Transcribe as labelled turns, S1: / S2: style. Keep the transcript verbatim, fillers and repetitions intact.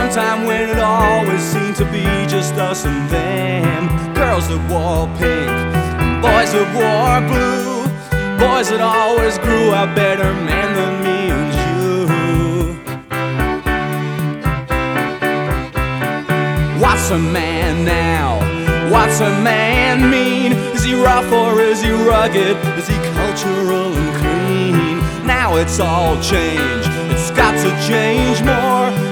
S1: one time when it always seemed to be just us and them. Girls that wore pink, boys that wore blue, boys that always grew a better man than me and you. What's a man now? What's a man mean? Is he rough or is he rugged? Is he cultural and clean? Now it's all changed, it's got to change more.